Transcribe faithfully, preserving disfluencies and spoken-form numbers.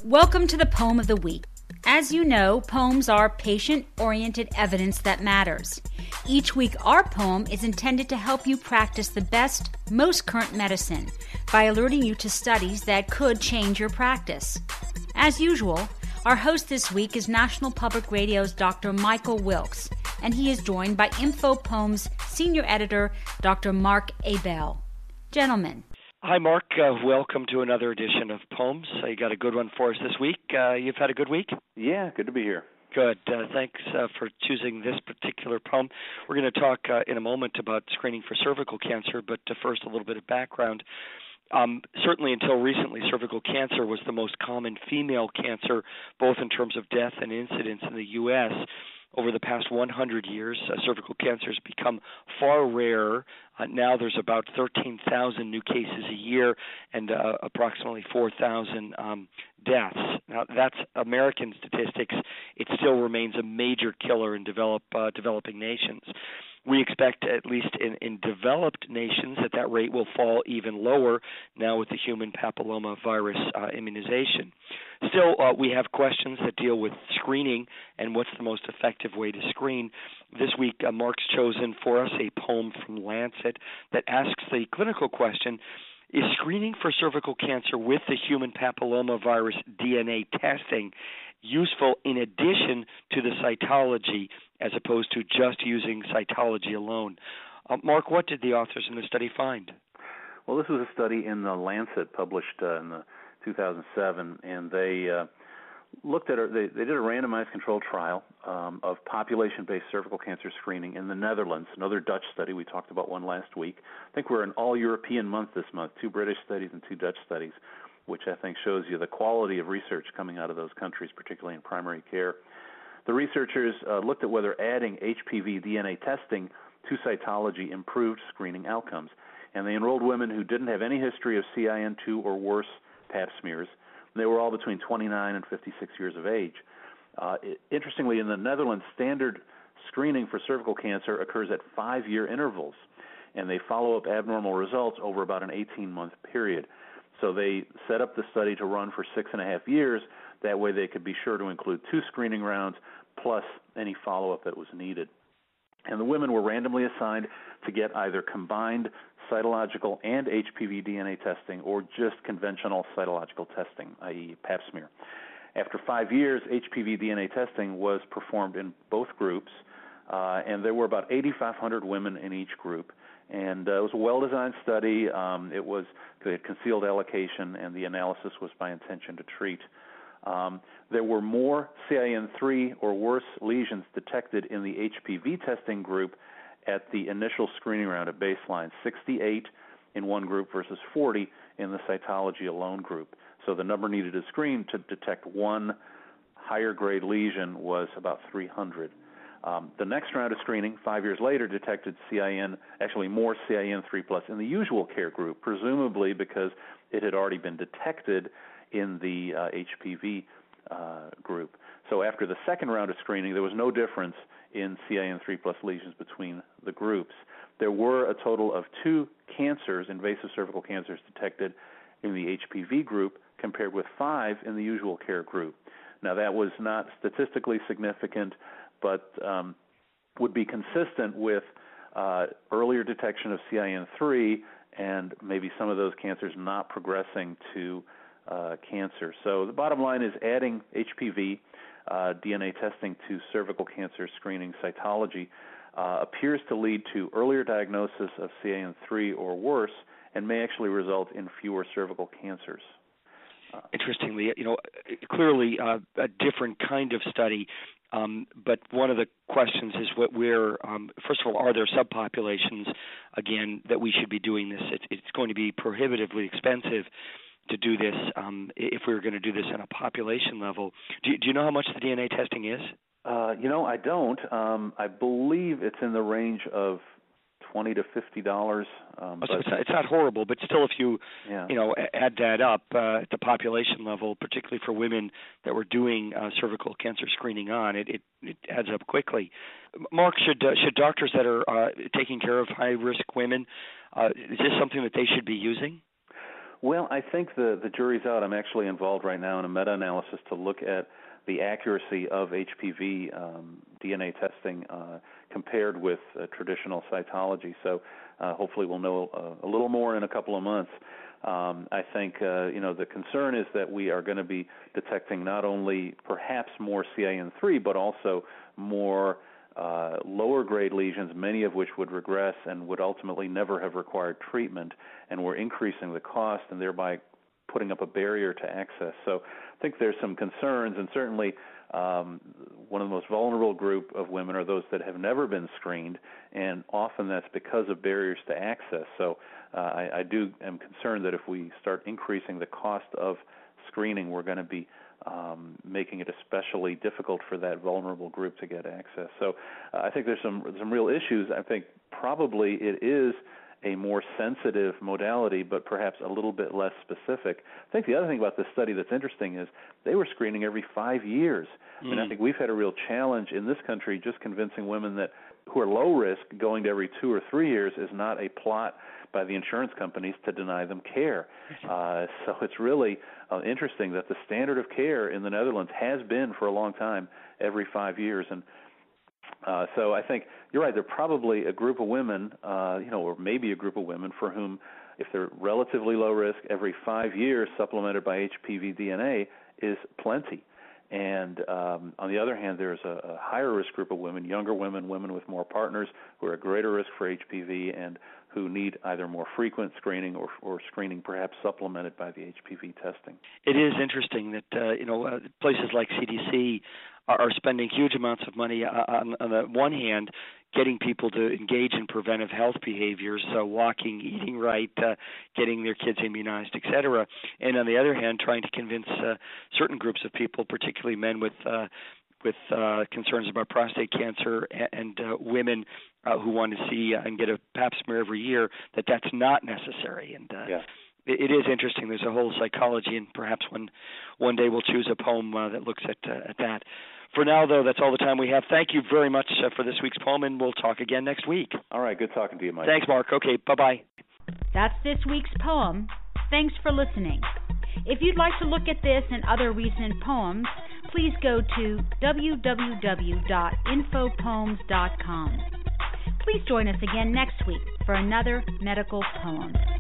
Welcome to the Poem of the Week. As you know, poems are patient-oriented evidence that matters. Each week, our poem is intended to help you practice the best, most current medicine by alerting you to studies that could change your practice. As usual, our host this week is National Public Radio's Doctor Michael Wilkes, and he is joined by Info Poems Senior Editor, Doctor Mark Abell. Gentlemen. Hi, Mark. Uh, welcome to another edition of Poems. Uh, you got a good one for us this week. Uh, you've had a good week? Yeah, good to be here. Good. Uh, thanks uh, for choosing this particular poem. We're going to talk uh, in a moment about screening for cervical cancer, but uh, first a little bit of background. Um, certainly until recently, cervical cancer was the most common female cancer, both in terms of death and incidence in the U S Over the past one hundred years, uh, cervical cancer has become far rarer. Uh, now there's about thirteen thousand new cases a year and uh, approximately four thousand um, deaths. Now, that's American statistics. It still remains a major killer in develop, uh, developing nations. We expect, at least in, in developed nations, that that rate will fall even lower now with the human papilloma virus uh, immunization. Still, uh, we have questions that deal with screening and what's the most effective way to screen. This week, uh, Mark's chosen for us a poem from Lancet that asks the clinical question, is screening for cervical cancer with the human papilloma virus D N A testing useful in addition to the cytology as opposed to just using cytology alone? Uh, Mark, what did the authors in the study find? Well, this was a study in the Lancet published uh, in the two thousand seven, and they uh, looked at, a, they, they did a randomized controlled trial um, of population-based cervical cancer screening in the Netherlands, another Dutch study. We talked about one last week. I think we're an all-European month this month, two British studies and two Dutch studies, which I think shows you the quality of research coming out of those countries, particularly in primary care. The researchers uh, looked at whether adding H P V D N A testing to cytology improved screening outcomes, and they enrolled women who didn't have any history of C I N two or worse pap smears. They were all between twenty-nine and fifty-six years of age. Uh, it, interestingly, in the Netherlands, standard screening for cervical cancer occurs at five-year intervals, and they follow up abnormal results over about an eighteen-month period. So they set up the study to run for six and a half years. That way they could be sure to include two screening rounds plus any follow-up that was needed. And the women were randomly assigned to get either combined cytological and H P V D N A testing or just conventional cytological testing, that is pap smear. After five years, H P V D N A testing was performed in both groups, uh, and there were about eighty-five hundred women in each group. And uh, it was a well-designed study. Um, it was a concealed allocation, and the analysis was by intention to treat. Um, there were more C I N three or worse lesions detected in the H P V testing group at the initial screening round at baseline, sixty-eight in one group versus forty in the cytology alone group. So the number needed to screen to detect one higher-grade lesion was about three hundred. Um, the next round of screening, five years later, detected C I N, actually more C I N three plus in the usual care group, presumably because it had already been detected in the uh, H P V uh, group. So after the second round of screening, there was no difference in C I N three plus lesions between the groups. There were a total of two cancers, invasive cervical cancers, detected in the H P V group compared with five in the usual care group. Now, that was not statistically significant, but um, would be consistent with uh, earlier detection of C I N three and maybe some of those cancers not progressing to uh, cancer. So the bottom line is adding H P V uh, D N A testing to cervical cancer screening cytology uh, appears to lead to earlier diagnosis of C I N three or worse and may actually result in fewer cervical cancers. Uh, Interestingly, you know, clearly uh, a different kind of study. Um, but one of the questions is what we're, um, first of all, are there subpopulations, again, that we should be doing this? It, it's going to be prohibitively expensive to do this um, if we were going to do this on a population level. Do, do you know how much the D N A testing is? Uh, you know, I don't. Um, I believe it's in the range of twenty to fifty dollars. Um, oh, so it's, not, it's not horrible, but still, if you yeah. you know add that up uh, at the population level, particularly for women that we're doing uh, cervical cancer screening on, it, it, it adds up quickly. Mark, should uh, should doctors that are uh, taking care of high risk women, uh, is this something that they should be using? Well, I think the, the jury's out. I'm actually involved right now in a meta-analysis to look at the accuracy of H P V um, D N A testing uh, compared with uh, traditional cytology. So uh, hopefully we'll know uh, a little more in a couple of months. Um, I think, uh, you know, the concern is that we are going to be detecting not only perhaps more C I N three, but also more uh, lower-grade lesions, many of which would regress and would ultimately never have required treatment, and we're increasing the cost and thereby putting up a barrier to access. So I think there's some concerns, and certainly um, one of the most vulnerable group of women are those that have never been screened, and often that's because of barriers to access. So uh, I, I do am concerned that if we start increasing the cost of screening, we're going to be um, making it especially difficult for that vulnerable group to get access. So uh, I think there's some some real issues. I think probably it is a more sensitive modality, but perhaps a little bit less specific. I think the other thing about this study that's interesting is they were screening every five years. Mm. And I think we've had a real challenge in this country just convincing women that who are low risk going to every two or three years is not a plot by the insurance companies to deny them care. Uh, so it's really uh, interesting that the standard of care in the Netherlands has been for a long time every five years. And Uh, so I think you're right. There are probably a group of women, uh, you know, or maybe a group of women for whom, if they're relatively low risk, every five years supplemented by H P V D N A is plenty. And um, on the other hand, there's a, a higher risk group of women, younger women, women with more partners who are at greater risk for H P V and who need either more frequent screening or, or screening perhaps supplemented by the H P V testing. It is interesting that, uh, you know, uh, places like C D C are, are spending huge amounts of money on, on the one hand, getting people to engage in preventive health behaviors, so walking, eating right, uh, getting their kids immunized, et cetera. And on the other hand, trying to convince uh, certain groups of people, particularly men with uh, with uh, concerns about prostate cancer and, and uh, women uh, who want to see uh, and get a pap smear every year, that that's not necessary. And uh, yeah. it, it is interesting. There's a whole psychology, and perhaps one one day we'll choose a poem uh, that looks at uh, at that. For now, though, that's all the time we have. Thank you very much uh, for this week's poem, and we'll talk again next week. All right. Good talking to you, Mike. Thanks, Mark. Okay, bye-bye. That's this week's poem. Thanks for listening. If you'd like to look at this and other recent poems, please go to w w w dot info poems dot com. Please join us again next week for another medical poem.